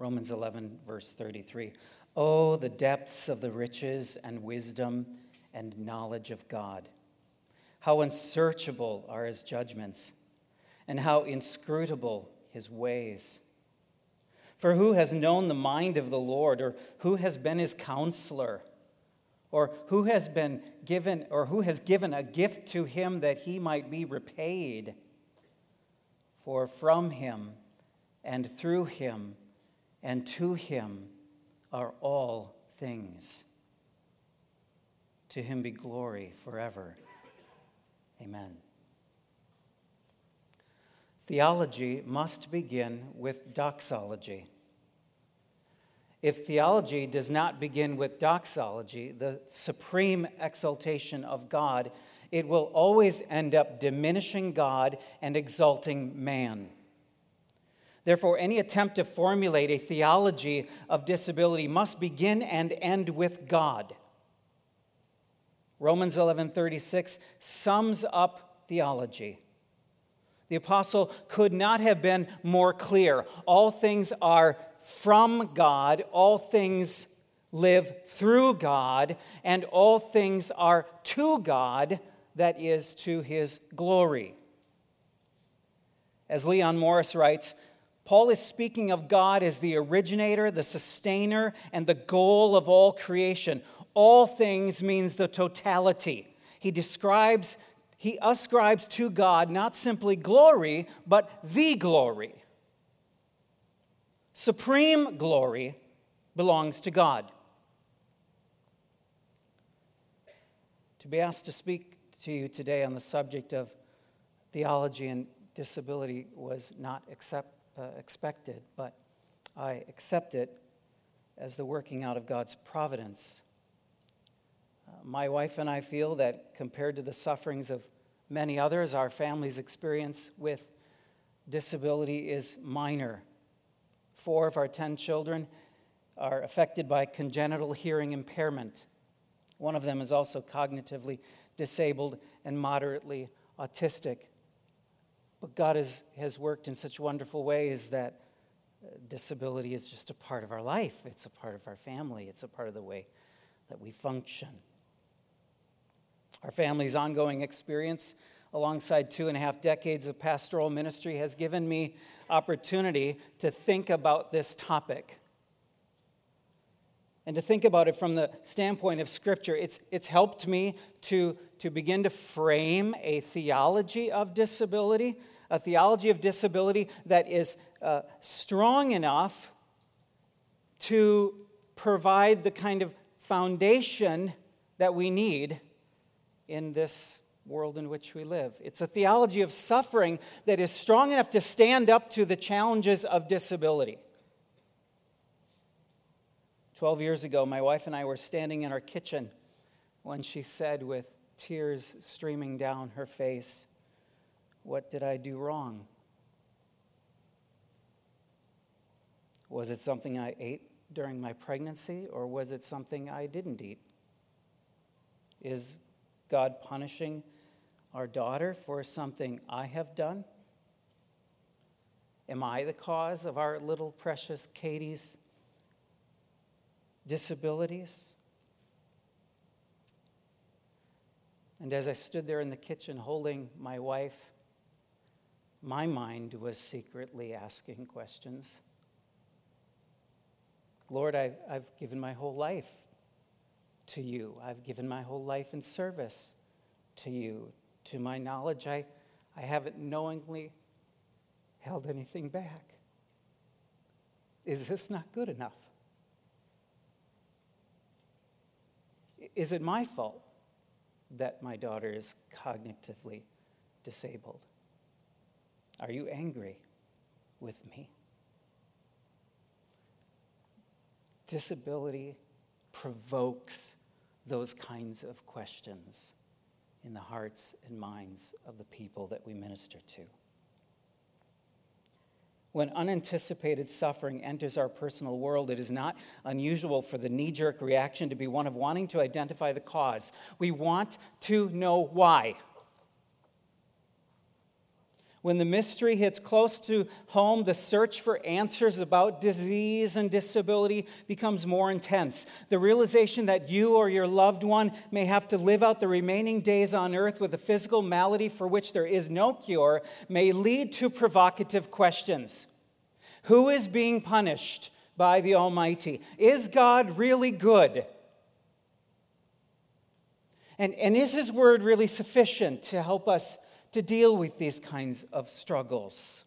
Romans 11, verse 33. Oh, the depths of the riches and wisdom and knowledge of God. How unsearchable are his judgments, and how inscrutable his ways. For who has known the mind of the Lord, or who has been his counselor, or who has given a gift to him that he might be repaid? For from him and through him and to him are all things. To him be glory forever. Amen. Theology must begin with doxology. If theology does not begin with doxology, the supreme exaltation of God, it will always end up diminishing God and exalting man. Therefore, any attempt to formulate a theology of disability must begin and end with God. Romans 11:36 sums up theology. The apostle could not have been more clear. All things are from God, all things live through God, and all things are to God, that is, to his glory. As Leon Morris writes, Paul is speaking of God as the originator, the sustainer, and the goal of all creation. All things means the totality. He ascribes to God not simply glory, but the glory. Supreme glory belongs to God. To be asked to speak to you today on the subject of theology and disability was not expected, but I accept it as the working out of God's providence. My wife and I feel that compared to the sufferings of many others, our family's experience with disability is minor. 4 of our 10 children are affected by congenital hearing impairment. One of them is also cognitively disabled and moderately autistic. But God has worked in such wonderful ways that disability is just a part of our life. It's a part of our family. It's a part of the way that we function. Our family's ongoing experience alongside 2.5 decades of pastoral ministry has given me opportunity to think about this topic and to think about it from the standpoint of Scripture. It's helped me to begin to frame a theology of disability, that is strong enough to provide the kind of foundation that we need in this world in which we live. It's a theology of suffering that is strong enough to stand up to the challenges of disability. 12 years ago, my wife and I were standing in our kitchen when she said, with tears streaming down her face, "What did I do wrong?" Was it something I ate during my pregnancy, or was it something I didn't eat? Is God punishing our daughter for something I have done? Am I the cause of our little precious Katie's disabilities? And as I stood there in the kitchen holding my wife, my mind was secretly asking questions. Lord, I've given my whole life to you. I've given my whole life in service to you. To my knowledge, I haven't knowingly held anything back. Is this not good enough? Is it my fault that my daughter is cognitively disabled? Are you angry with me? Disability provokes those kinds of questions in the hearts and minds of the people that we minister to. When unanticipated suffering enters our personal world, it is not unusual for the knee-jerk reaction to be one of wanting to identify the cause. We want to know why. When the mystery hits close to home, the search for answers about disease and disability becomes more intense. The realization that you or your loved one may have to live out the remaining days on earth with a physical malady for which there is no cure may lead to provocative questions. Who is being punished by the Almighty? Is God really good? And is His Word really sufficient to help us to deal with these kinds of struggles?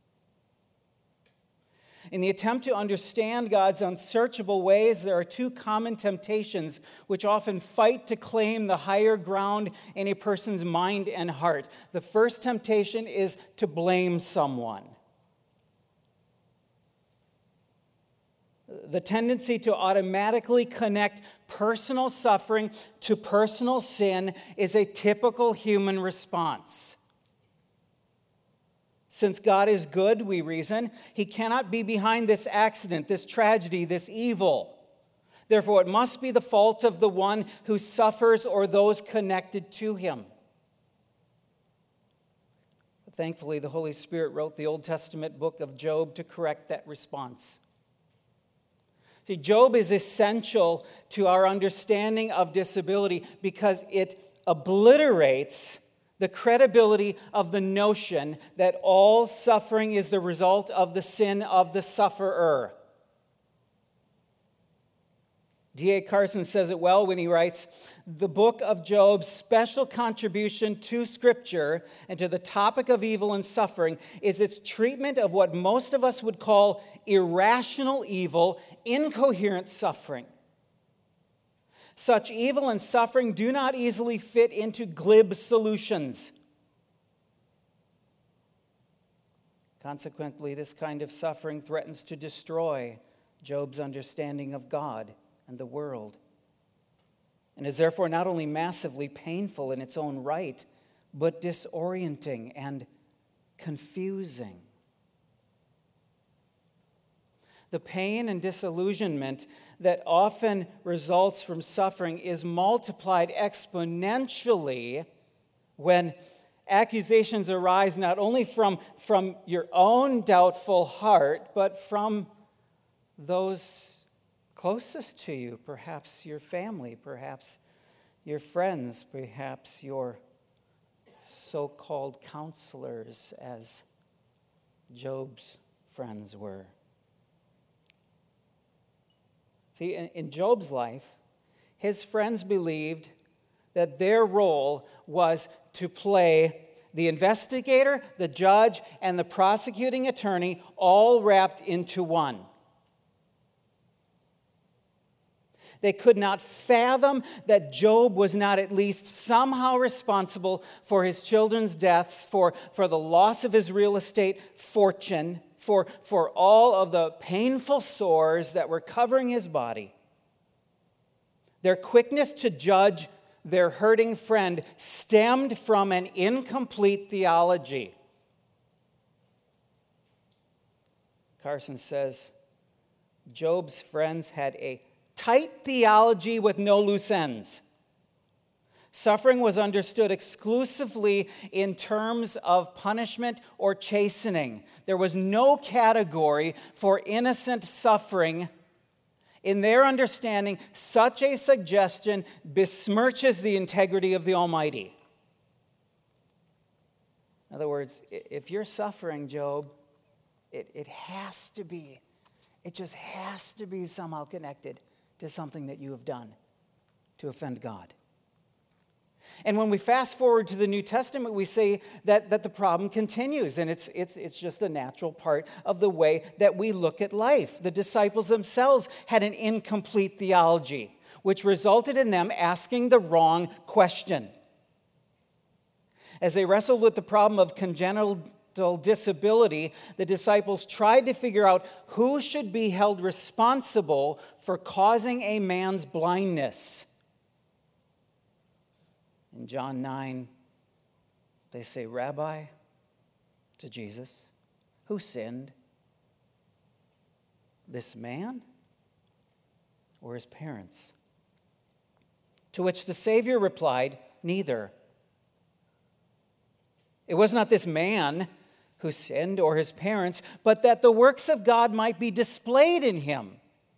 In the attempt to understand God's unsearchable ways, there are two common temptations which often fight to claim the higher ground in a person's mind and heart. The first temptation is to blame someone. The tendency to automatically connect personal suffering to personal sin is a typical human response. Since God is good, we reason, He cannot be behind this accident, this tragedy, this evil. Therefore, it must be the fault of the one who suffers or those connected to him. But thankfully, the Holy Spirit wrote the Old Testament book of Job to correct that response. See, Job is essential to our understanding of disability because it obliterates the credibility of the notion that all suffering is the result of the sin of the sufferer. D.A. Carson says it well when he writes, "The book of Job's special contribution to Scripture and to the topic of evil and suffering is its treatment of what most of us would call irrational evil, incoherent suffering. Such evil and suffering do not easily fit into glib solutions. Consequently, this kind of suffering threatens to destroy Job's understanding of God and the world, and is therefore not only massively painful in its own right, but disorienting and confusing. The pain and disillusionment that often results from suffering is multiplied exponentially when accusations arise not only from your own doubtful heart, but from those closest to you, perhaps your family, perhaps your friends, perhaps your so-called counselors, as Job's friends were. See, in Job's life, his friends believed that their role was to play the investigator, the judge, and the prosecuting attorney all wrapped into one. They could not fathom that Job was not at least somehow responsible for his children's deaths, for the loss of his real estate fortune, for all of the painful sores that were covering his body. Their quickness to judge their hurting friend stemmed from an incomplete theology. Carson says, Job's friends had a tight theology with no loose ends. Suffering was understood exclusively in terms of punishment or chastening. There was no category for innocent suffering. In their understanding, such a suggestion besmirches the integrity of the Almighty. In other words, if you're suffering, Job, it has to be, it just has to be somehow connected to something that you have done to offend God. And when we fast forward to the New Testament, we see that the problem continues, and it's just a natural part of the way that we look at life. The disciples themselves had an incomplete theology, which resulted in them asking the wrong question. As they wrestled with the problem of congenital disability, the disciples tried to figure out who should be held responsible for causing a man's blindness. In John 9, they say, "Rabbi," to Jesus, "who sinned, this man or his parents?" To which the Savior replied, "Neither. It was not this man who sinned or his parents, but that the works of God might be displayed in him.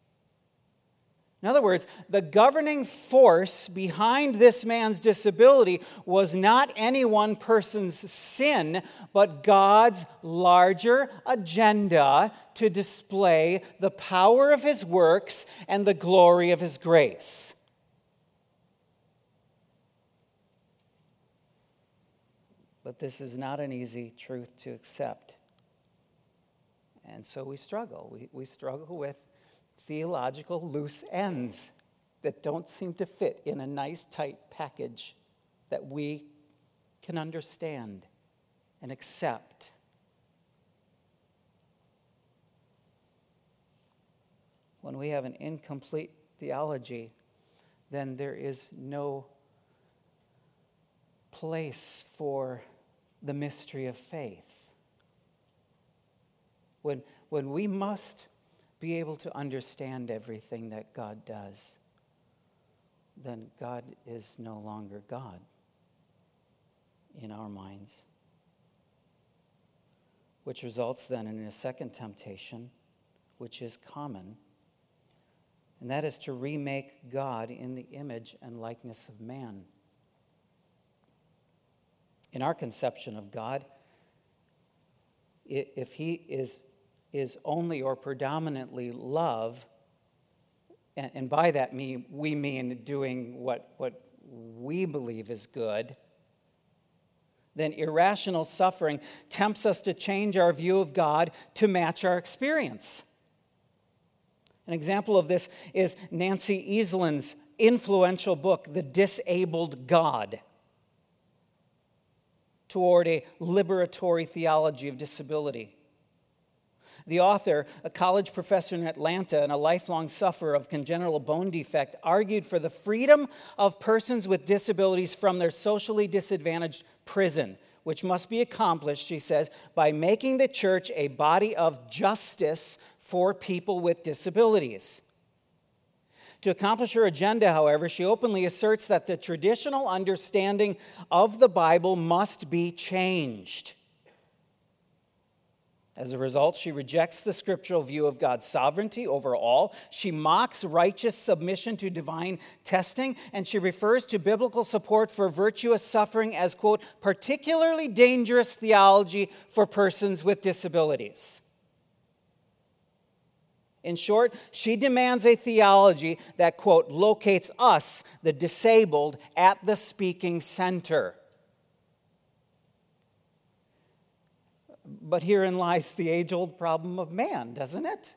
In other words, the governing force behind this man's disability was not any one person's sin, but God's larger agenda to display the power of his works and the glory of his grace. But this is not an easy truth to accept. And so we struggle. We struggle with theological loose ends that don't seem to fit in a nice, tight package that we can understand and accept. When we have an incomplete theology, then there is no place for the mystery of faith. When we must be able to understand everything that God does, then God is no longer God in our minds. Which results then in a second temptation, which is common, and that is to remake God in the image and likeness of man. In our conception of God, if he is only or predominantly love, and by that we mean doing what we believe is good, then irrational suffering tempts us to change our view of God to match our experience. An example of this is Nancy Easland's influential book, The Disabled God, toward a liberatory theology of disability. The author, a college professor in Atlanta and a lifelong sufferer of congenital bone defect, argued for the freedom of persons with disabilities from their socially disadvantaged prison, which must be accomplished, she says, by making the church a body of justice for people with disabilities. To accomplish her agenda, however, she openly asserts that the traditional understanding of the Bible must be changed. As a result, she rejects the scriptural view of God's sovereignty over all. She mocks righteous submission to divine testing, and she refers to biblical support for virtuous suffering as, quote, particularly dangerous theology for persons with disabilities. In short, she demands a theology that, quote, locates us, the disabled, at the speaking center. But herein lies the age-old problem of man, doesn't it?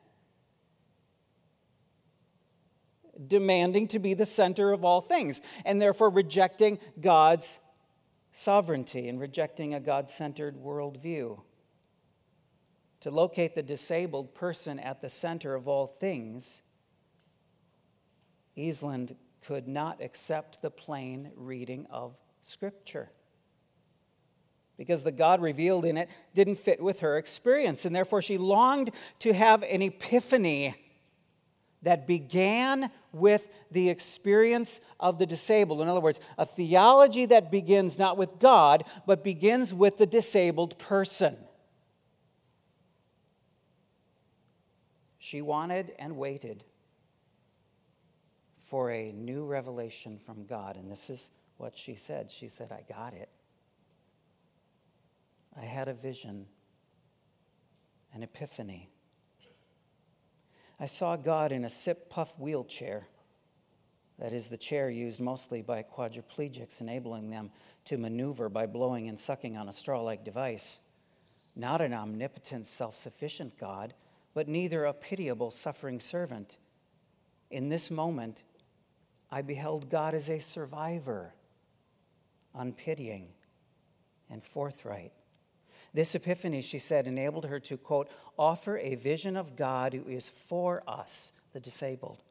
Demanding to be the center of all things, and therefore rejecting God's sovereignty and rejecting a God-centered worldview. To locate the disabled person at the center of all things, Easland could not accept the plain reading of Scripture, because the God revealed in it didn't fit with her experience, and therefore she longed to have an epiphany that began with the experience of the disabled. In other words, a theology that begins not with God, but begins with the disabled person. She wanted and waited for a new revelation from God, and this is what she said. She said, I got it. I had a vision, an epiphany. I saw God in a sip-puff wheelchair. That is the chair used mostly by quadriplegics, enabling them to maneuver by blowing and sucking on a straw-like device. Not an omnipotent, self-sufficient God, but neither a pitiable, suffering servant. In this moment, I beheld God as a survivor, unpitying and forthright. This epiphany, she said, enabled her to, quote, offer a vision of God who is for us, the disabled.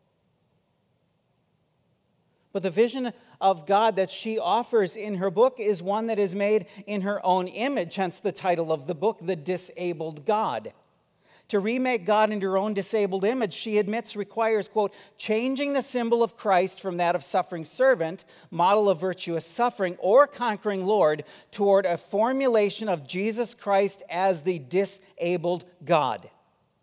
But the vision of God that she offers in her book is one that is made in her own image, hence the title of the book, The Disabled God. To remake God into her own disabled image, she admits requires, quote, changing the symbol of Christ from that of suffering servant, model of virtuous suffering, or conquering Lord, toward a formulation of Jesus Christ as the disabled God.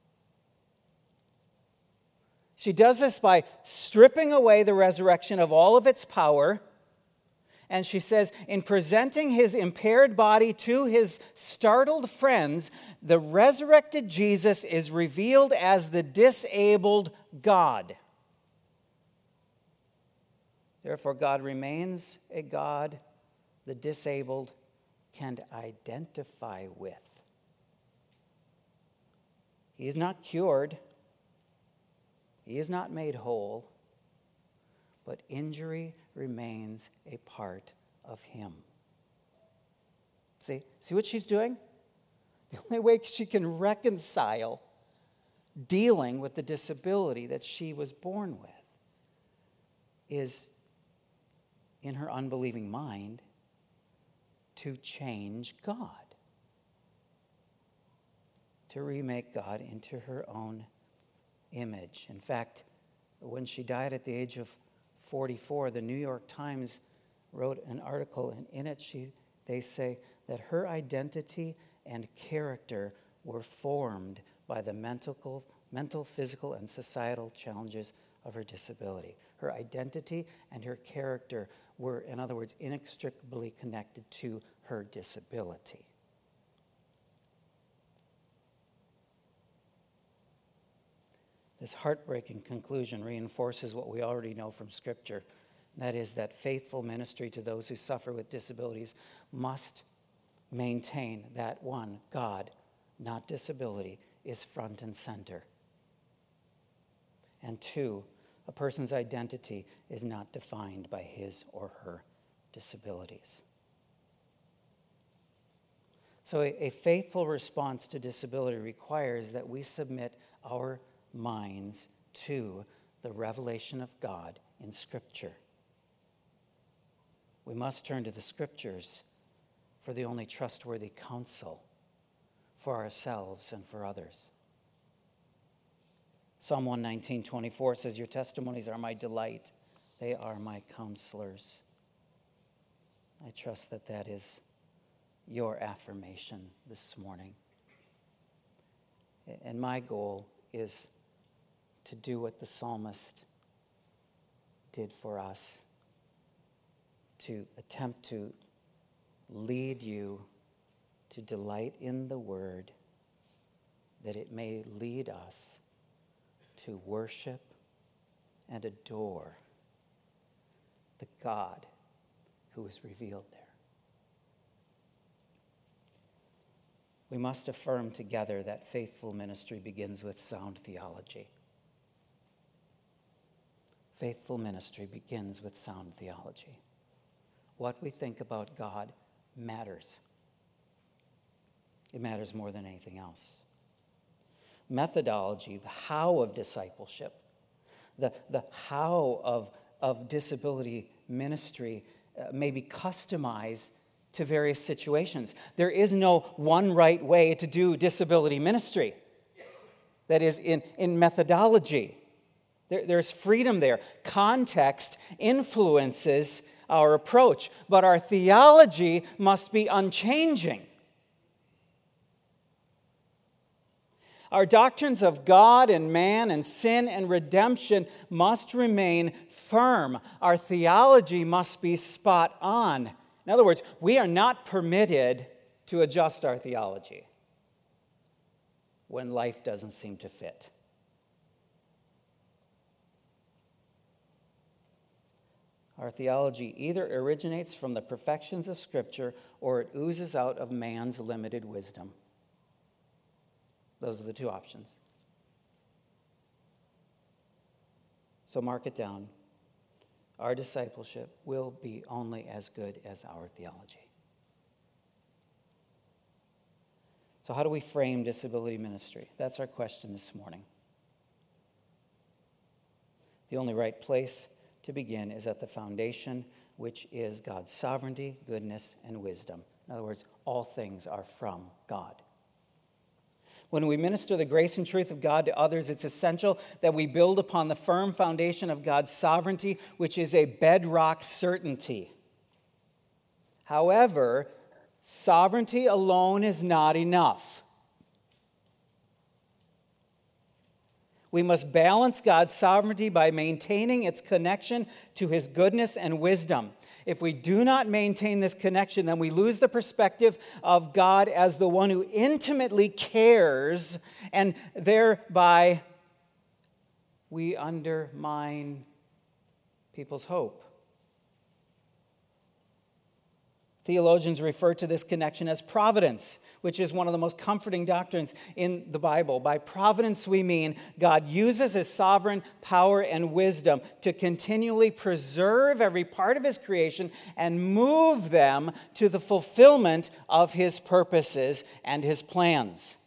She does this by stripping away the resurrection of all of its power. And she says, in presenting his impaired body to his startled friends, the resurrected Jesus is revealed as the disabled God. Therefore, God remains a God the disabled can identify with. He is not cured. He is not made whole. But injury remains a part of him. See what she's doing? The only way she can reconcile dealing with the disability that she was born with is, in her unbelieving mind, to change God, to remake God into her own image. In fact, when she died at the age of 44, the New York Times wrote an article, and in it they say that her identity and character were formed by the mental, physical, and societal challenges of her disability. Her identity and her character were, in other words, inextricably connected to her disability. This heartbreaking conclusion reinforces what we already know from Scripture. That is, that faithful ministry to those who suffer with disabilities must maintain that, one, God, not disability, is front and center. And two, a person's identity is not defined by his or her disabilities. So a faithful response to disability requires that we submit our minds to the revelation of God in Scripture. We must turn to the Scriptures for the only trustworthy counsel for ourselves and for others. Psalm 119:24 says, your testimonies are my delight. They are my counselors. I trust that that is your affirmation this morning. And my goal is to do what the psalmist did for us, to attempt to lead you to delight in the word, that it may lead us to worship and adore the God who is revealed there. We must affirm together that faithful ministry begins with sound theology. Faithful ministry begins with sound theology. What we think about God matters. It matters more than anything else. Methodology, the how of discipleship, the how of disability ministry may be customized to various situations. There is no one right way to do disability ministry. That is, in methodology. There's freedom there. Context influences our approach, but our theology must be unchanging. Our doctrines of God and man and sin and redemption must remain firm. Our theology must be spot on. In other words, we are not permitted to adjust our theology when life doesn't seem to fit. Our theology either originates from the perfections of Scripture or it oozes out of man's limited wisdom. Those are the two options. So mark it down. Our discipleship will be only as good as our theology. So how do we frame disability ministry? That's our question this morning. The only right place to begin is at the foundation, which is God's sovereignty, goodness, and wisdom. In other words, all things are from God. When we minister the grace and truth of God to others, it's essential that we build upon the firm foundation of God's sovereignty, which is a bedrock certainty. However, sovereignty alone is not enough. We must balance God's sovereignty by maintaining its connection to his goodness and wisdom. If we do not maintain this connection, then we lose the perspective of God as the one who intimately cares, and thereby we undermine people's hope. Theologians refer to this connection as providence, which is one of the most comforting doctrines in the Bible. By providence, we mean God uses his sovereign power and wisdom to continually preserve every part of his creation and move them to the fulfillment of his purposes and his plans.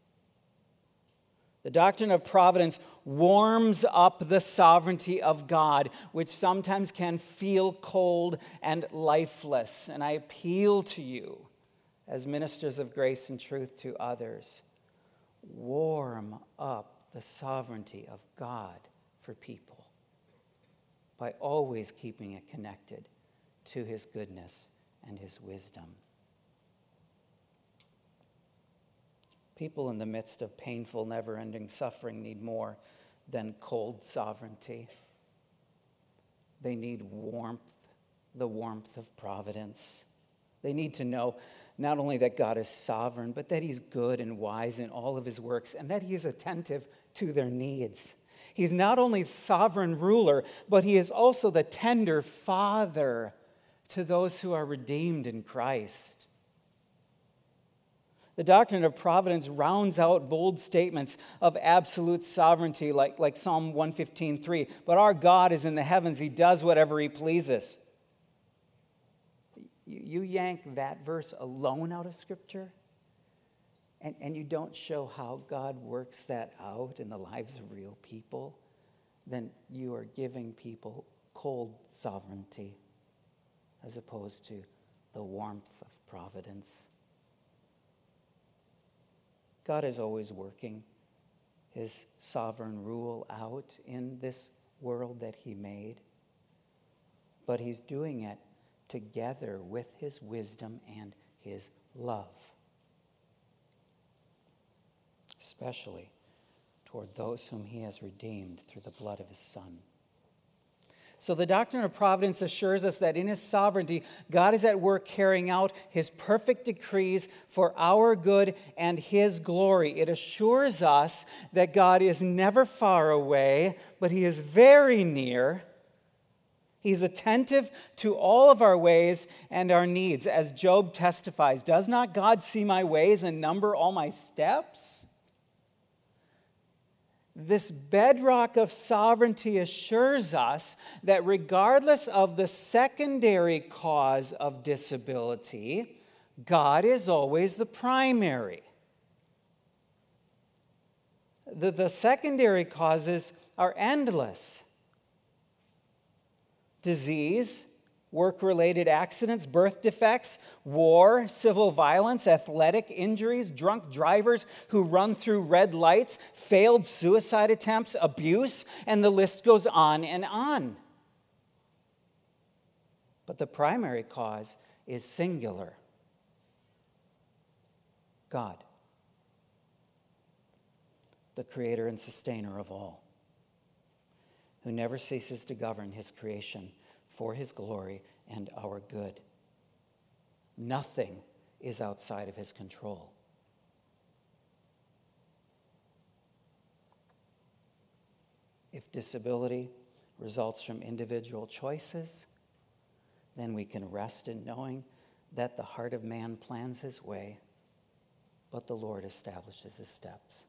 The doctrine of providence warms up the sovereignty of God, which sometimes can feel cold and lifeless. And I appeal to you, as ministers of grace and truth to others, warm up the sovereignty of God for people by always keeping it connected to his goodness and his wisdom. People in the midst of painful, never-ending suffering need more than cold sovereignty. They need warmth, the warmth of providence. They need to know not only that God is sovereign, but that he's good and wise in all of his works, and that he is attentive to their needs. He's not only sovereign ruler, but he is also the tender father to those who are redeemed in Christ. The doctrine of providence rounds out bold statements of absolute sovereignty, like Psalm 115:3. But our God is in the heavens. He does whatever he pleases. You yank that verse alone out of Scripture, and you don't show how God works that out in the lives of real people, then you are giving people cold sovereignty as opposed to the warmth of providence. God is always working his sovereign rule out in this world that he made, but he's doing it together with his wisdom and his love, especially toward those whom he has redeemed through the blood of his Son. So the doctrine of providence assures us that in his sovereignty, God is at work carrying out his perfect decrees for our good and his glory. It assures us that God is never far away, but he is very near. He's attentive to all of our ways and our needs. As Job testifies, does not God see my ways and number all my steps? This bedrock of sovereignty assures us that regardless of the secondary cause of disability, God is always the primary. The secondary causes are endless. Disease, work-related accidents, birth defects, war, civil violence, athletic injuries, drunk drivers who run through red lights, failed suicide attempts, abuse, and the list goes on and on. But the primary cause is singular: God, the creator and sustainer of all, who never ceases to govern his creation for his glory and our good. Nothing is outside of his control. If disability results from individual choices, then we can rest in knowing that the heart of man plans his way, but the Lord establishes his steps.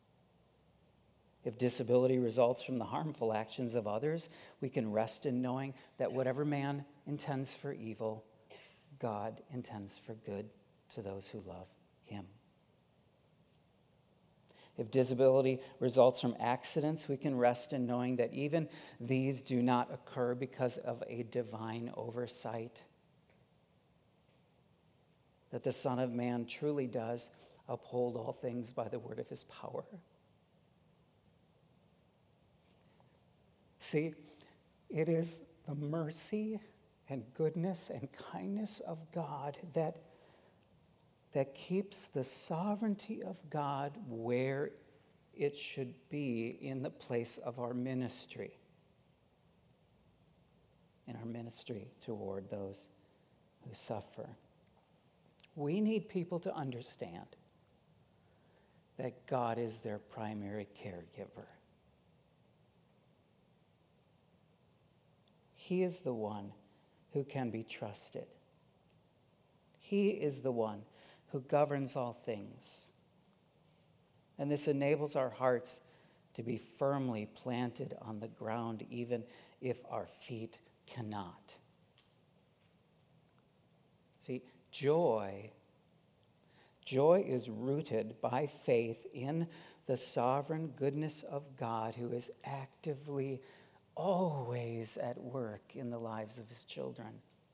If disability results from the harmful actions of others, we can rest in knowing that whatever man intends for evil, God intends for good to those who love him. If disability results from accidents, we can rest in knowing that even these do not occur because of a divine oversight. That the Son of Man truly does uphold all things by the word of his power. See, it is the mercy and goodness and kindness of God that keeps the sovereignty of God where it should be in the place of our ministry. In our ministry toward those who suffer. We need people to understand that God is their primary caregiver. He is the one who can be trusted. He is the one who governs all things. And this enables our hearts to be firmly planted on the ground, even if our feet cannot. See, joy is rooted by faith in the sovereign goodness of God, who is actively always at work in the lives of his children.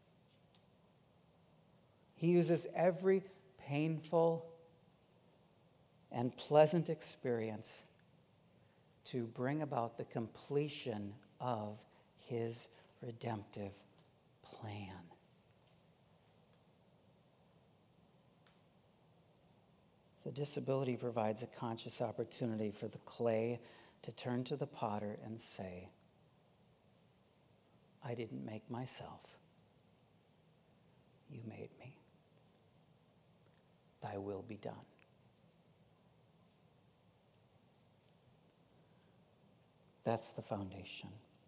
He uses every painful and pleasant experience to bring about the completion of his redemptive plan. So disability provides a conscious opportunity for the clay to turn to the potter and say, I didn't make myself. You made me. Thy will be done. That's the foundation.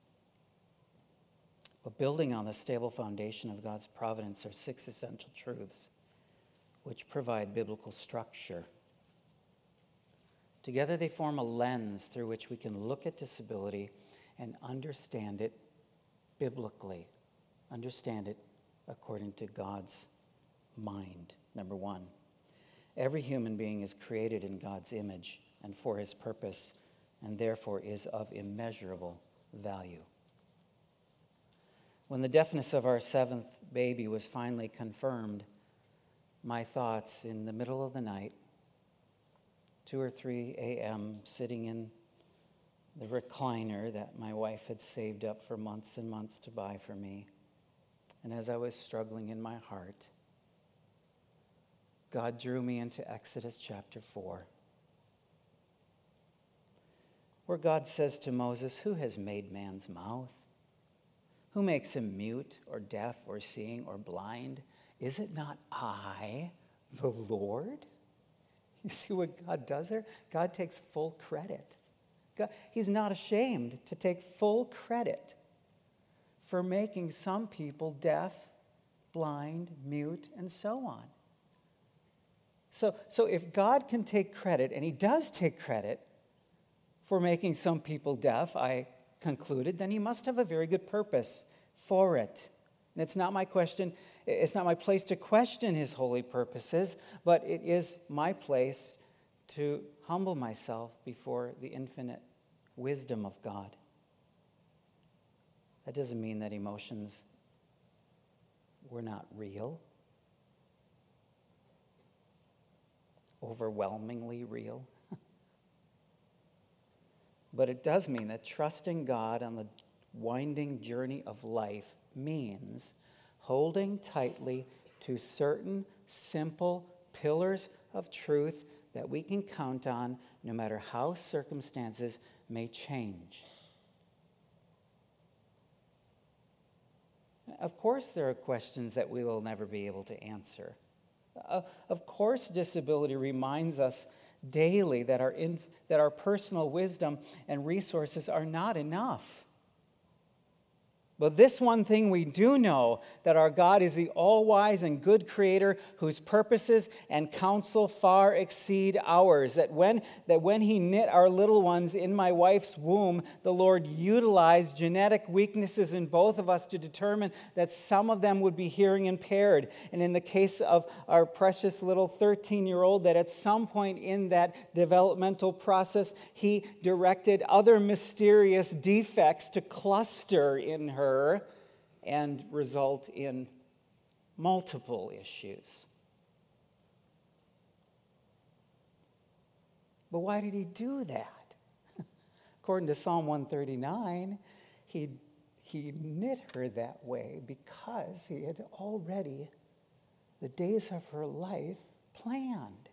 But building on the stable foundation of God's providence are 6 essential truths which provide biblical structure. Together they form a lens through which we can look at disability and understand it biblically, understand it according to God's mind. Number 1, every human being is created in God's image and for his purpose, and therefore is of immeasurable value. When the deafness of our 7th baby was finally confirmed, my thoughts in the middle of the night, 2 or 3 a.m., sitting in the recliner that my wife had saved up for months and months to buy for me, and as I was struggling in my heart, God drew me into Exodus chapter 4, where God says to Moses, who has made man's mouth? Who makes him mute or deaf or seeing or blind? Is it not I, the Lord? You see what God does there? God takes full credit. He's not ashamed to take full credit for making some people deaf, blind, mute, and so on. So if God can take credit, and he does take credit for making some people deaf, I concluded, then he must have a very good purpose for it. And it's not my question, it's not my place to question his holy purposes, but it is my place to humble myself before the infinite wisdom of God. That doesn't mean that emotions were not real, overwhelmingly real. But it does mean that trusting God on the winding journey of life means holding tightly to certain simple pillars of truth that we can count on no matter how circumstances may change. Of course, there are questions that we will never be able to answer. Of course, disability reminds us daily that our personal wisdom and resources are not enough. But this one thing we do know, that our God is the all-wise and good creator whose purposes and counsel far exceed ours. That when he knit our little ones in my wife's womb, the Lord utilized genetic weaknesses in both of us to determine that some of them would be hearing impaired. And in the case of our precious little 13-year-old, that at some point in that developmental process, he directed other mysterious defects to cluster in her and result in multiple issues. But why did he do that? According to Psalm 139, he knit her that way because he had already, the days of her life, planned.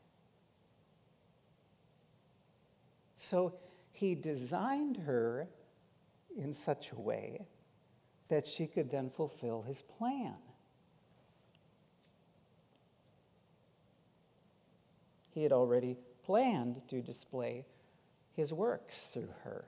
So he designed her in such a way that she could then fulfill his plan. He had already planned to display his works through her.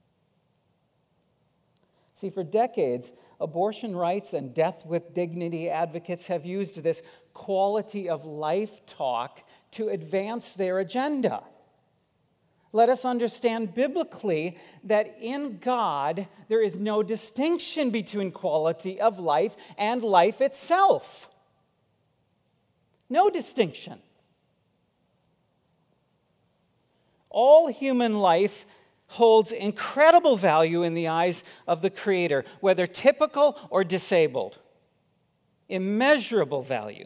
See, for decades, abortion rights and death with dignity advocates have used this quality of life talk to advance their agenda. Let us understand biblically that in God there is no distinction between quality of life and life itself. No distinction. All human life holds incredible value in the eyes of the Creator, whether typical or disabled. Immeasurable value.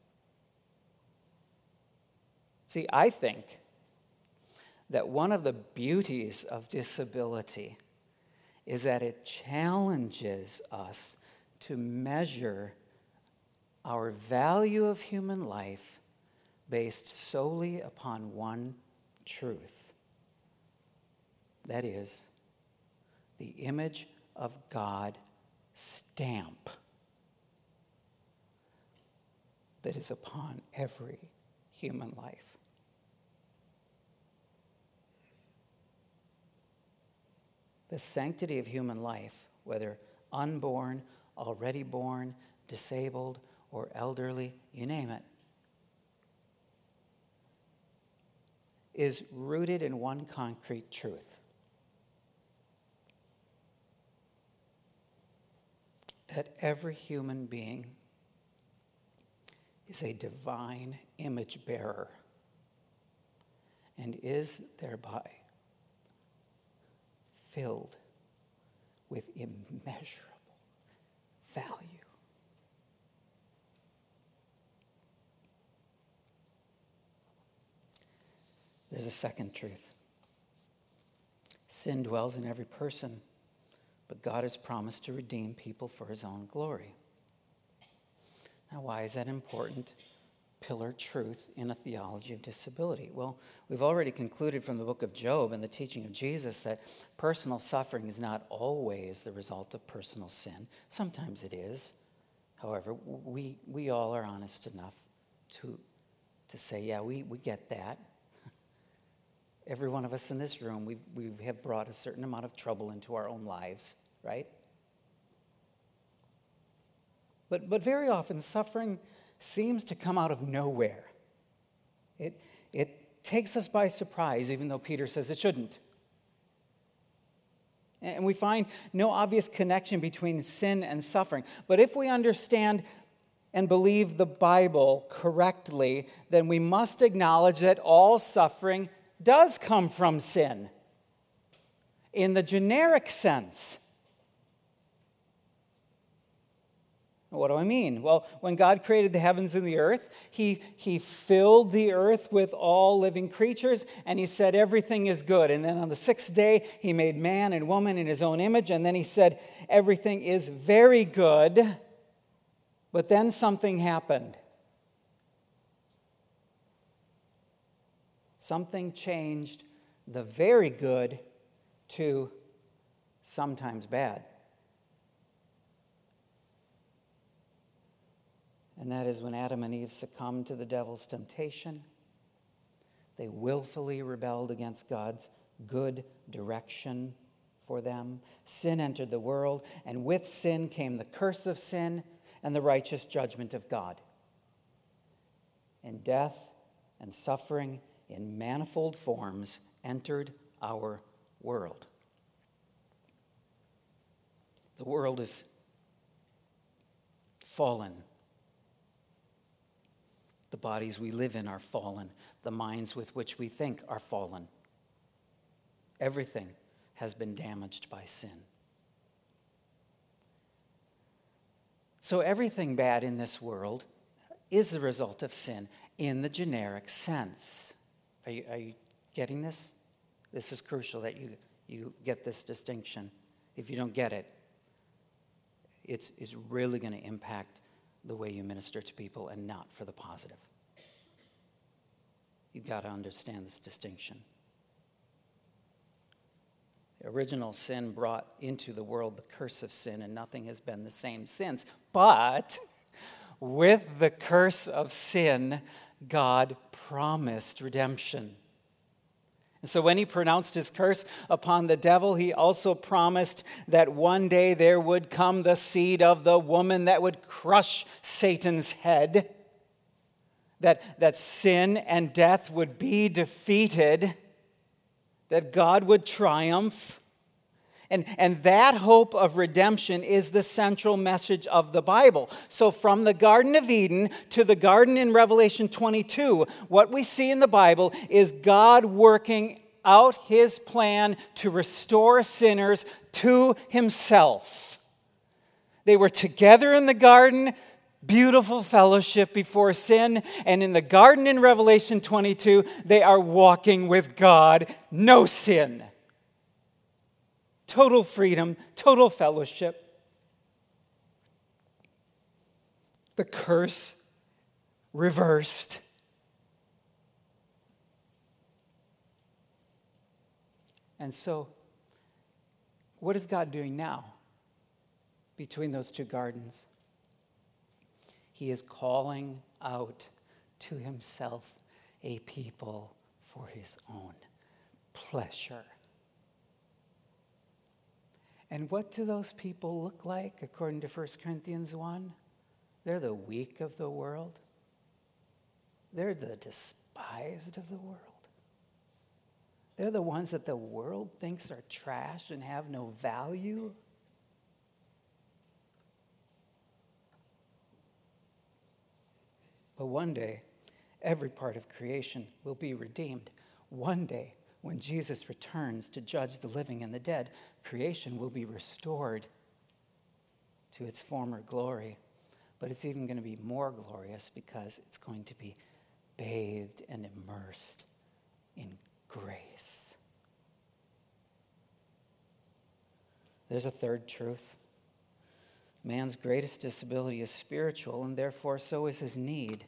See, I think that one of the beauties of disability is that it challenges us to measure our value of human life based solely upon one truth. That is, the image of God stamp that is upon every human life. The sanctity of human life, whether unborn, already born, disabled, or elderly, you name it, is rooted in one concrete truth. That every human being is a divine image bearer and is thereby filled with immeasurable value. There's a second truth. Sin dwells in every person, but God has promised to redeem people for his own glory. Now, why is that important pillar truth in a theology of disability? Well, we've already concluded from the book of Job and the teaching of Jesus that personal suffering is not always the result of personal sin. Sometimes it is. However, we all are honest enough to say, yeah, we get that. Every one of us in this room, we have brought a certain amount of trouble into our own lives, right? But very often, suffering seems to come out of nowhere. It takes us by surprise, even though Peter says it shouldn't. And we find no obvious connection between sin and suffering. But if we understand and believe the Bible correctly, then we must acknowledge that all suffering does come from sin in the generic sense. What do I mean? Well, when God created the heavens and the earth, he filled the earth with all living creatures, and he said everything is good. And then on the sixth day, he made man and woman in his own image, and then he said everything is very good. But then something happened. Something changed the very good to sometimes bad. And that is when Adam and Eve succumbed to the devil's temptation. They willfully rebelled against God's good direction for them. Sin entered the world, and with sin came the curse of sin and the righteous judgment of God. And death and suffering in manifold forms entered our world. The world is fallen. The bodies we live in are fallen. The minds with which we think are fallen. Everything has been damaged by sin. So everything bad in this world is the result of sin in the generic sense. Are you getting this? This is crucial that you get this distinction. If you don't get it, it's really going to impact the way you minister to people and not for the positive. You've got to understand this distinction. The original sin brought into the world the curse of sin, and nothing has been the same since. But with the curse of sin, God promised redemption. And so when he pronounced his curse upon the devil, he also promised that one day there would come the seed of the woman that would crush Satan's head, that sin and death would be defeated, that God would triumph. And that hope of redemption is the central message of the Bible. So from the Garden of Eden to the garden in Revelation 22, what we see in the Bible is God working out his plan to restore sinners to himself. They were together in the garden, beautiful fellowship before sin, and in the garden in Revelation 22, they are walking with God, no sin. Total freedom, total fellowship. The curse reversed. And so, what is God doing now between those two gardens? He is calling out to himself a people for his own pleasure. And what do those people look like according to 1 Corinthians 1? They're the weak of the world. They're the despised of the world. They're the ones that the world thinks are trash and have no value. But one day, every part of creation will be redeemed. One day, when Jesus returns to judge the living and the dead, creation will be restored to its former glory. But it's even going to be more glorious because it's going to be bathed and immersed in grace. There's a third truth. Man's greatest disability is spiritual, and therefore so is his need.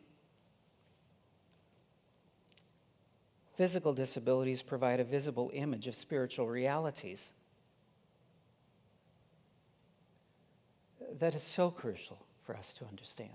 Physical disabilities provide a visible image of spiritual realities. That is so crucial for us to understand.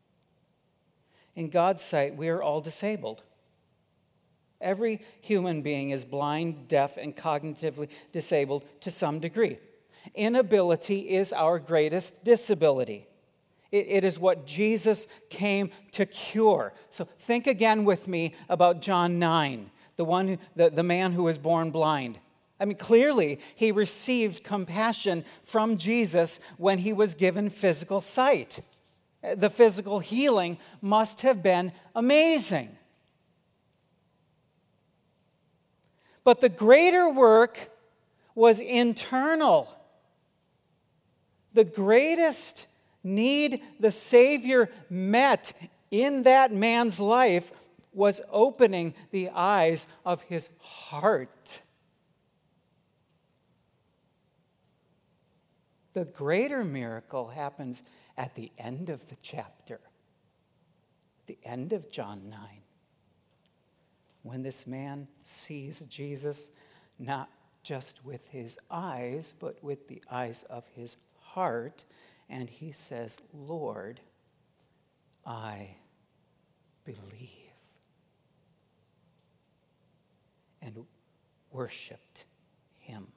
In God's sight, we are all disabled. Every human being is blind, deaf, and cognitively disabled to some degree. Inability is our greatest disability. It is what Jesus came to cure. So think again with me about John 9, the man who was born blind. I mean, clearly he received compassion from Jesus when he was given physical sight. The physical healing must have been amazing. But the greater work was internal. The greatest need the Savior met in that man's life was opening the eyes of his heart. The greater miracle happens at the end of the chapter, the end of John 9, when this man sees Jesus not just with his eyes, but with the eyes of his heart, and he says, "Lord, I believe," and worshiped him.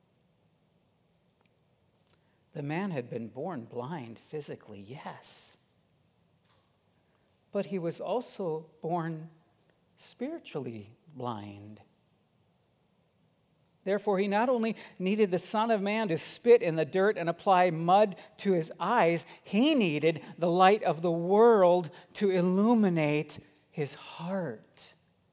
The man had been born blind physically, yes, but he was also born spiritually blind. Therefore, he not only needed the Son of Man to spit in the dirt and apply mud to his eyes, he needed the light of the world to illuminate his heart.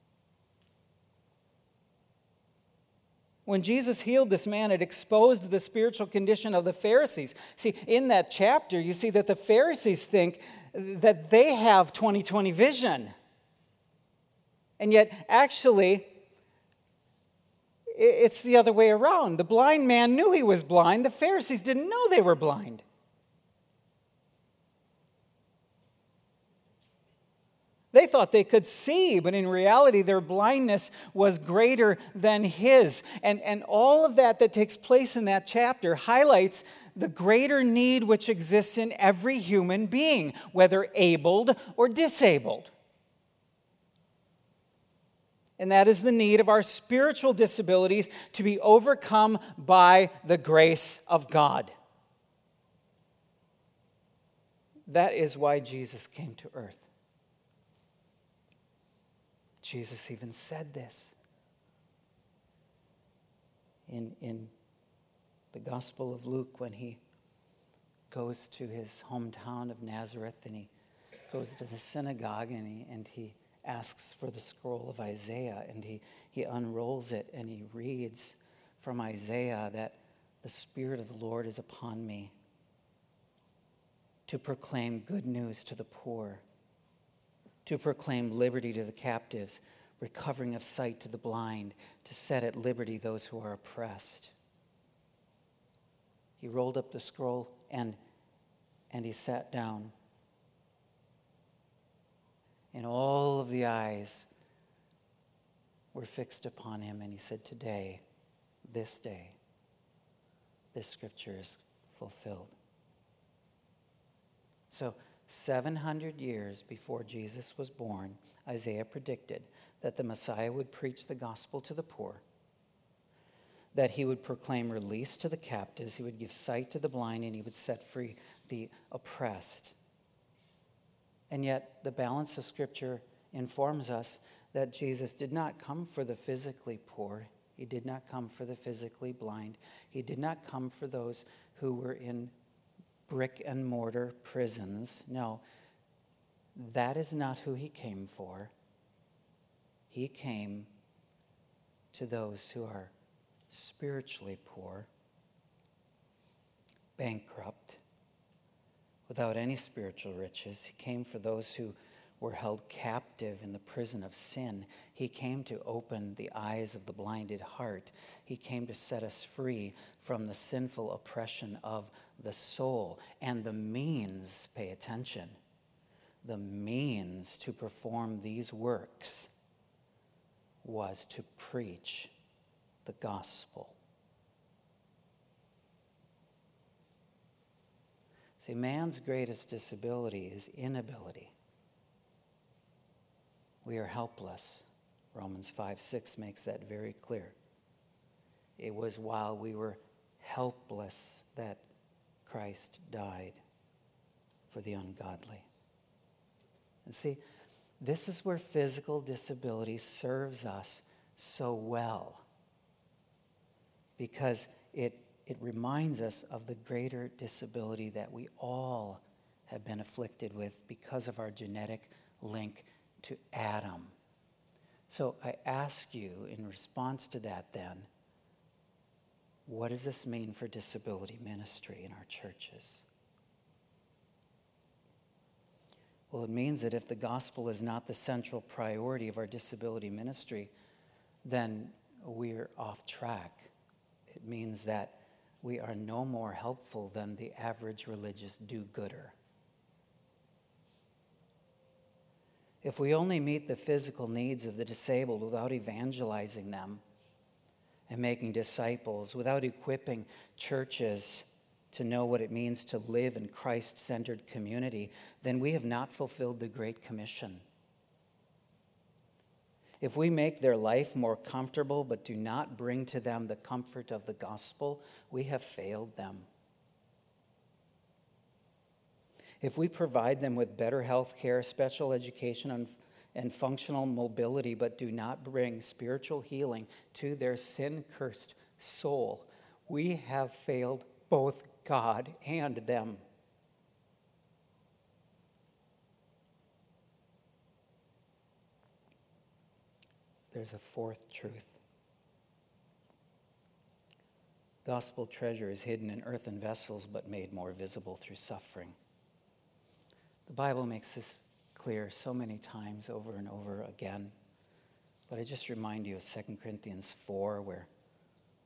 When Jesus healed this man, it exposed the spiritual condition of the Pharisees. See, in that chapter, you see that the Pharisees think that they have 20/20 vision. And yet, actually, It's the other way around. The blind man knew he was blind. The Pharisees didn't know they were blind. They thought they could see, but in reality, their blindness was greater than his. And all of that takes place in that chapter highlights the greater need which exists in every human being, whether abled or disabled. And that is the need of our spiritual disabilities to be overcome by the grace of God. That is why Jesus came to earth. Jesus even said this in the Gospel of Luke when he goes to his hometown of Nazareth and he goes to the synagogue and he asks for the scroll of Isaiah and he unrolls it and he reads from Isaiah that the Spirit of the Lord is upon me to proclaim good news to the poor, to proclaim liberty to the captives, recovering of sight to the blind, to set at liberty those who are oppressed. He rolled up the scroll and he sat down. And all of the eyes were fixed upon him, and he said, "Today, this day, this scripture is fulfilled." So 700 years before Jesus was born, Isaiah predicted that the Messiah would preach the gospel to the poor, that he would proclaim release to the captives, he would give sight to the blind, and he would set free the oppressed. And yet, the balance of Scripture informs us that Jesus did not come for the physically poor. He did not come for the physically blind. He did not come for those who were in brick and mortar prisons. No, that is not who he came for. He came to those who are spiritually poor, bankrupt, without any spiritual riches. He came for those who were held captive in the prison of sin. He came to open the eyes of the blinded heart. He came to set us free from the sinful oppression of the soul. And the means, pay attention, the means to perform these works was to preach the gospel. See, man's greatest disability is inability. We are helpless. Romans 5:6 makes that very clear. It was while we were helpless that Christ died for the ungodly. And see, this is where physical disability serves us so well, because it reminds us of the greater disability that we all have been afflicted with because of our genetic link to Adam. So I ask you in response to that then, what does this mean for disability ministry in our churches? Well, it means that if the gospel is not the central priority of our disability ministry, then we're off track. It means that we are no more helpful than the average religious do-gooder. If we only meet the physical needs of the disabled without evangelizing them and making disciples, without equipping churches to know what it means to live in Christ-centered community, then we have not fulfilled the Great Commission. If we make their life more comfortable but do not bring to them the comfort of the gospel, we have failed them. If we provide them with better health care, special education, and functional mobility, but do not bring spiritual healing to their sin-cursed soul, we have failed both God and them. There's a fourth truth. Gospel treasure is hidden in earthen vessels, but made more visible through suffering. The Bible makes this clear so many times over and over again. But I just remind you of 2 Corinthians 4, where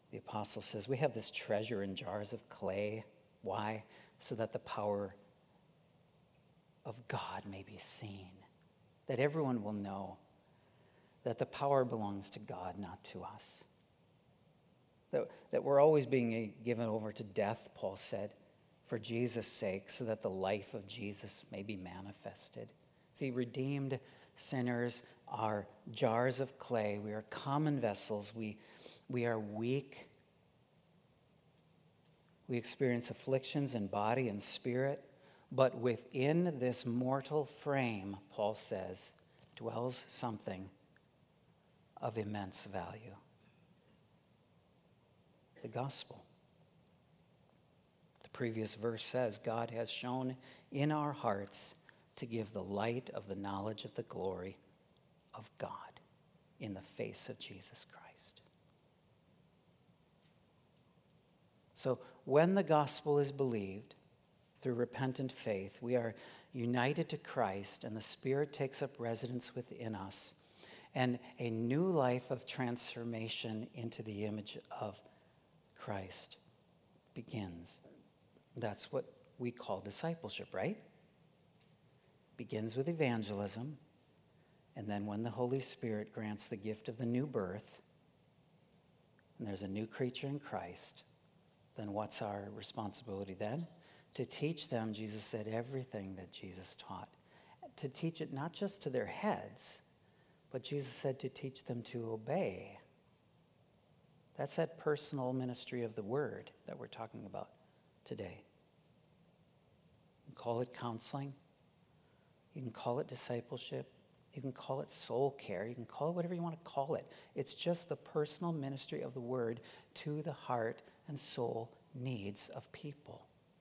The apostle says, we have this treasure in jars of clay. Why? So that the power of God may be seen, that everyone will know that the power belongs to God, not to us. That we're always being given over to death, Paul said, for Jesus' sake, so that the life of Jesus may be manifested. See, redeemed sinners are jars of clay. We are common vessels. We are weak. We experience afflictions in body and spirit. But within this mortal frame, Paul says, dwells something of immense value. The gospel. The previous verse says, God has shown in our hearts to give the light of the knowledge of the glory of God in the face of Jesus Christ. So when the gospel is believed through repentant faith, we are united to Christ, and the Spirit takes up residence within us, and a new life of transformation into the image of Christ begins. That's what we call discipleship, right? Begins with evangelism, and then when the Holy Spirit grants the gift of the new birth, and there's a new creature in Christ, then what's our responsibility then? To teach them, Jesus said, everything that Jesus taught. To teach it not just to their heads, but Jesus said to teach them to obey. That's that personal ministry of the word that we're talking about today. You can call it counseling. You can call it discipleship. You can call it soul care. You can call it whatever you want to call it. It's just the personal ministry of the word to the heart and soul needs of people.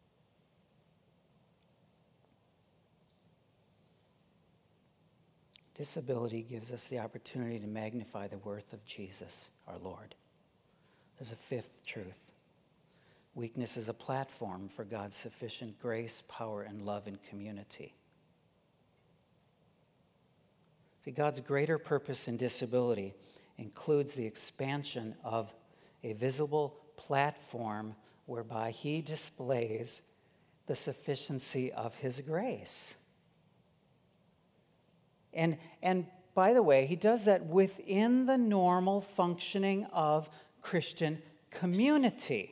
Disability gives us the opportunity to magnify the worth of Jesus, our Lord. There's a fifth truth. Weakness is a platform for God's sufficient grace, power, and love in community. See, God's greater purpose in disability includes the expansion of a visible platform whereby he displays the sufficiency of his grace. And by the way, he does that within the normal functioning of Christian community.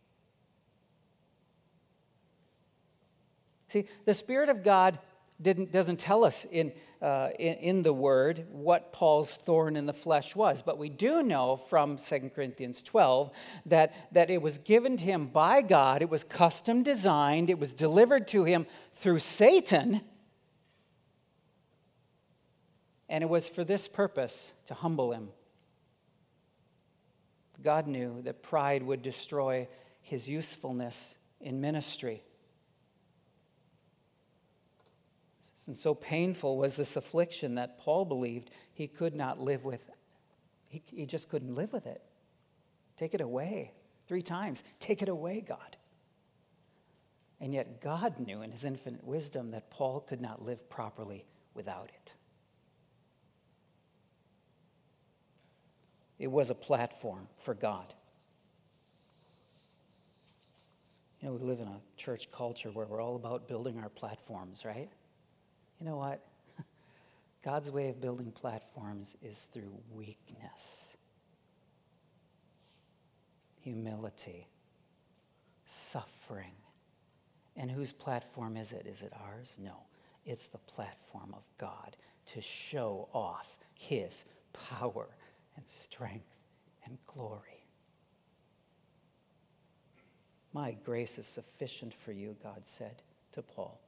See, the Spirit of God doesn't tell us in the Word what Paul's thorn in the flesh was, but we do know from 2 Corinthians 12 that it was given to him by God, it was custom designed, it was delivered to him through Satan, and it was for this purpose, to humble him. God knew that pride would destroy his usefulness in ministry. And so painful was this affliction that Paul believed he could not live with. He just couldn't live with it. Take it away. 3 times. Take it away, God. And yet God knew in his infinite wisdom that Paul could not live properly without it. It was a platform for God. You know, we live in a church culture where we're all about building our platforms, right? You know what? God's way of building platforms is through weakness, humility, suffering. And whose platform is it? Is it ours? No. It's the platform of God to show off his power and strength and glory. My grace is sufficient for you, God said to Paul.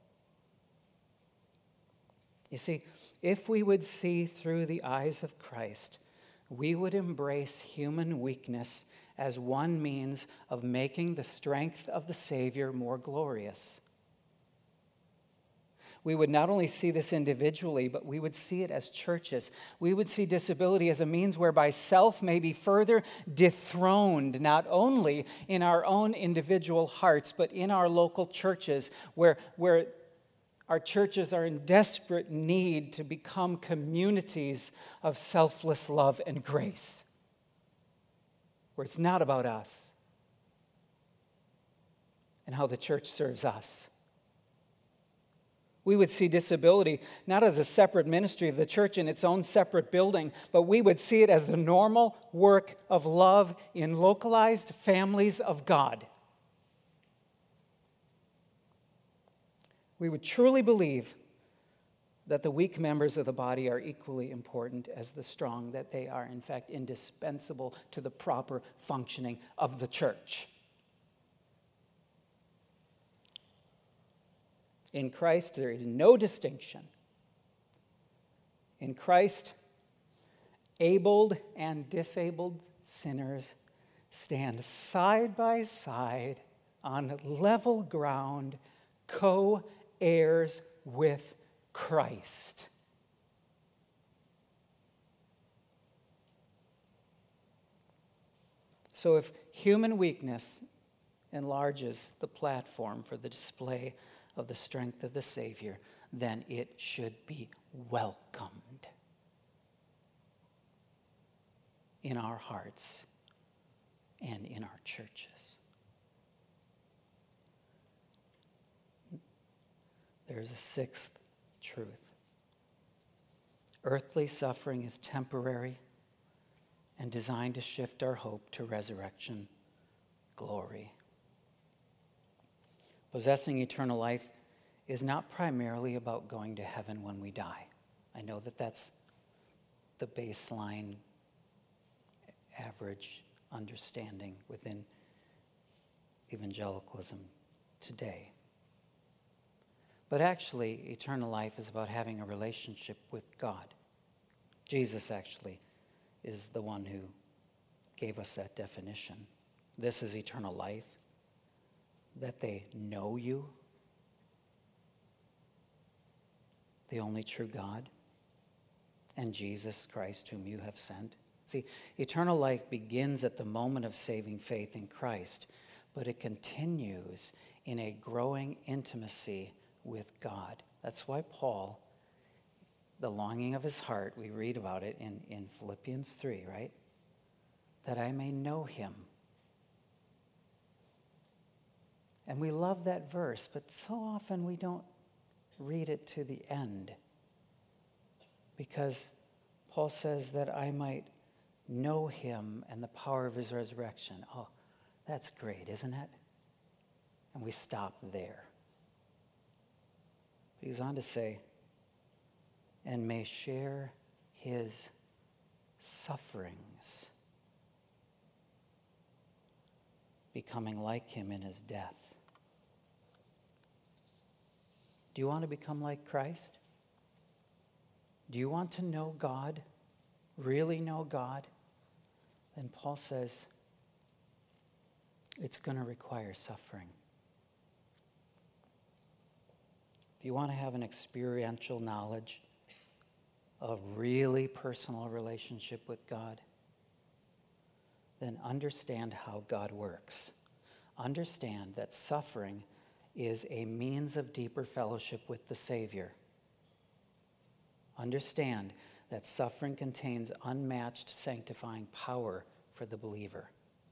You see, if we would see through the eyes of Christ, we would embrace human weakness as one means of making the strength of the Savior more glorious. We would not only see this individually, but we would see it as churches. We would see disability as a means whereby self may be further dethroned, not only in our own individual hearts, but in our local churches, where our churches are in desperate need to become communities of selfless love and grace. where it's not about us and how the church serves us. We would see disability not as a separate ministry of the church in its own separate building, but we would see it as the normal work of love in localized families of God. We would truly believe that the weak members of the body are equally important as the strong, that they are, in fact, indispensable to the proper functioning of the church. In Christ, there is no distinction. In Christ, abled and disabled sinners stand side by side on level ground, co-heirs with Christ. So if human weakness enlarges the platform for the display of the strength of the Savior, then it should be welcomed in our hearts and in our churches. There's a sixth truth. Earthly suffering is temporary and designed to shift our hope to resurrection glory. Possessing eternal life is not primarily about going to heaven when we die. I know that that's the baseline average understanding within evangelicalism today. But actually, eternal life is about having a relationship with God. Jesus actually is the one who gave us that definition. This is eternal life, that they know you, the only true God, and Jesus Christ, whom you have sent. See, eternal life begins at the moment of saving faith in Christ, but it continues in a growing intimacy with God. That's why Paul, the longing of his heart, we read about it in Philippians 3, right? That I may know him. And we love that verse, but so often we don't read it to the end. Because Paul says that I might know him and the power of his resurrection. Oh, that's great, isn't it? And we stop there. He goes on to say, and may share his sufferings, becoming like him in his death. Do you want to become like Christ? Do you want to know God, really know God? Then Paul says it's going to require suffering. If you want to have an experiential knowledge, a really personal relationship with God, then understand how God works. Understand that suffering is a means of deeper fellowship with the Savior. Understand that suffering contains unmatched sanctifying power for the believer.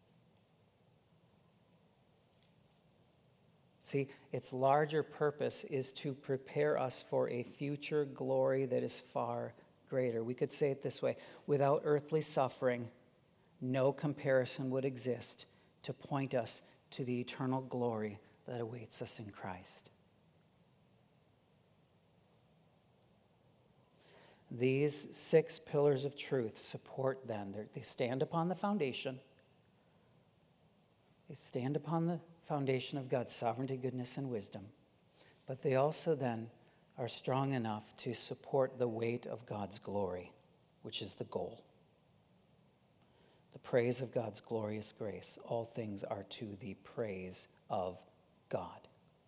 See, its larger purpose is to prepare us for a future glory that is far greater. We could say it this way: without earthly suffering, no comparison would exist to point us to the eternal glory that awaits us in Christ. These 6 pillars of truth support then. They stand upon the foundation. They stand upon the foundation of God's sovereignty, goodness, and wisdom. But they also then are strong enough to support the weight of God's glory, which is the goal. The praise of God's glorious grace. All things are to the praise of God.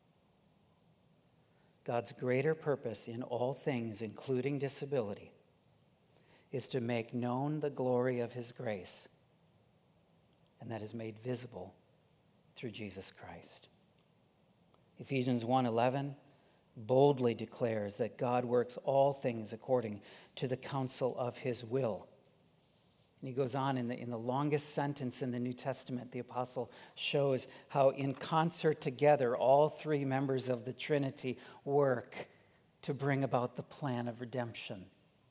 God's greater purpose in all things, including disability, is to make known the glory of his grace, and that is made visible through Jesus Christ. Ephesians 1:11 boldly declares that God works all things according to the counsel of his will. And he goes on in the longest sentence in the New Testament, the apostle shows how in concert together all three members of the Trinity work to bring about the plan of redemption.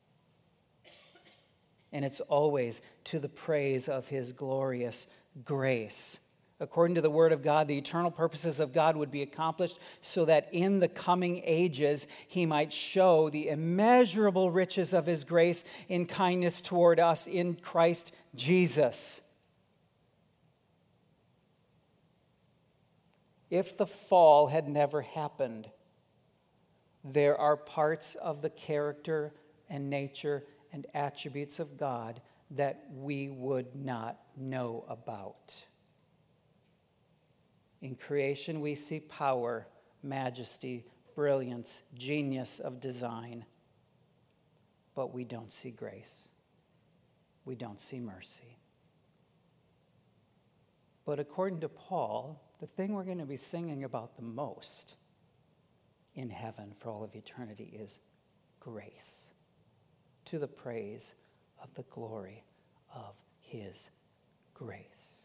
And it's always to the praise of his glorious grace. According to the Word of God, the eternal purposes of God would be accomplished so that in the coming ages he might show the immeasurable riches of his grace in kindness toward us in Christ Jesus. If the fall had never happened, there are parts of the character and nature and attributes of God that we would not know about. In creation, we see power, majesty, brilliance, genius of design, but we don't see grace. We don't see mercy. But according to Paul, the thing we're going to be singing about the most in heaven for all of eternity is grace, to the praise of the glory of his grace.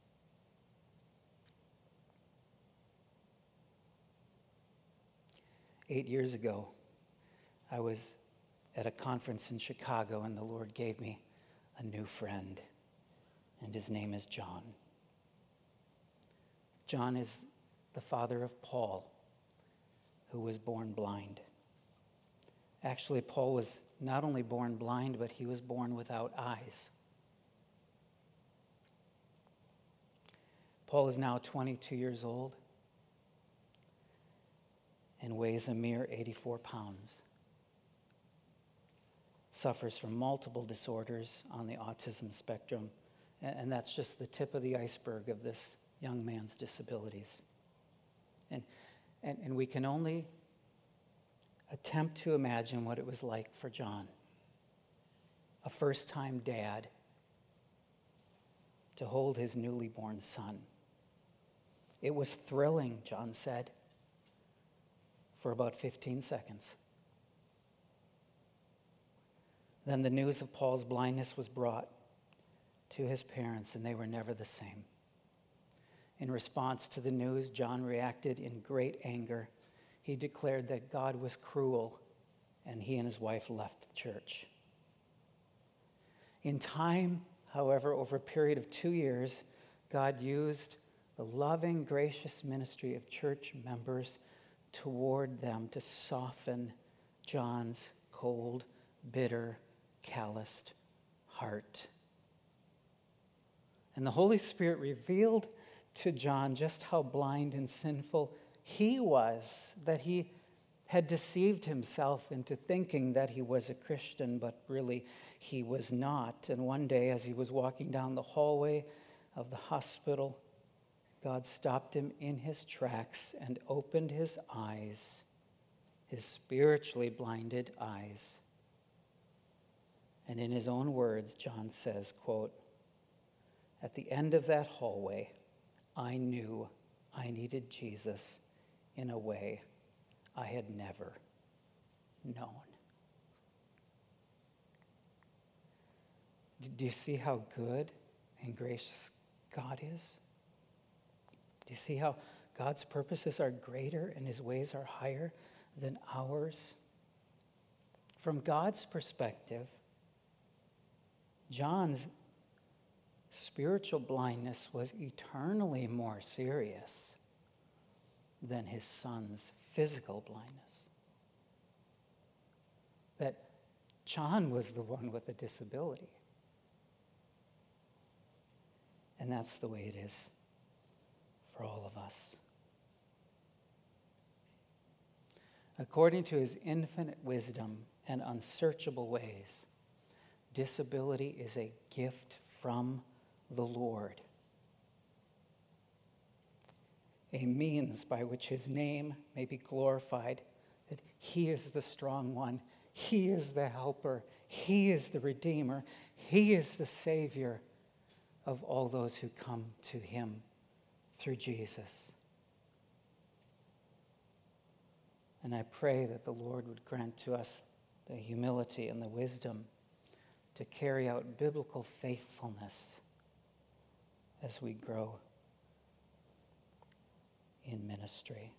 Eight years ago, I was at a conference in Chicago, and the Lord gave me a new friend, and his name is John. John is the father of Paul, who was born blind. Actually, Paul was not only born blind, but he was born without eyes. Paul is now 22 years old and weighs a mere 84 pounds. Suffers from multiple disorders on the autism spectrum, and that's just the tip of the iceberg of this young man's disabilities. And we can only attempt to imagine what it was like for John, a first-time dad, to hold his newly born son. It was thrilling, John said, for about 15 seconds. Then the news of Paul's blindness was brought to his parents, and they were never the same. In response to the news, John reacted in great anger. He declared that God was cruel, and he and his wife left the church. In time, however, over a period of 2 years, God used the loving, gracious ministry of church members toward them to soften John's cold, bitter, calloused heart. And the Holy Spirit revealed to John just how blind and sinful he was, that he had deceived himself into thinking that he was a Christian, but really he was not. And one day, as he was walking down the hallway of the hospital, God stopped him in his tracks and opened his eyes, his spiritually blinded eyes. And in his own words, John says, quote, "At the end of that hallway, I knew I needed Jesus in a way I had never known." Do you see how good and gracious God is? Do you see how God's purposes are greater and his ways are higher than ours? From God's perspective, John's spiritual blindness was eternally more serious than his son's physical blindness. That John was the one with a disability. And that's the way it is for all of us. According to his infinite wisdom and unsearchable ways, disability is a gift from the Lord, a means by which his name may be glorified, that he is the strong one, he is the helper, he is the redeemer, he is the savior of all those who come to him through Jesus. And I pray that the Lord would grant to us the humility and the wisdom to carry out biblical faithfulness as we grow in ministry.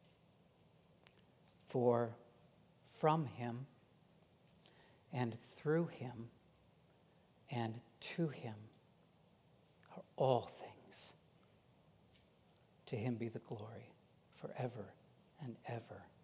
For from him and through him and to him are all things. To him be the glory forever and ever.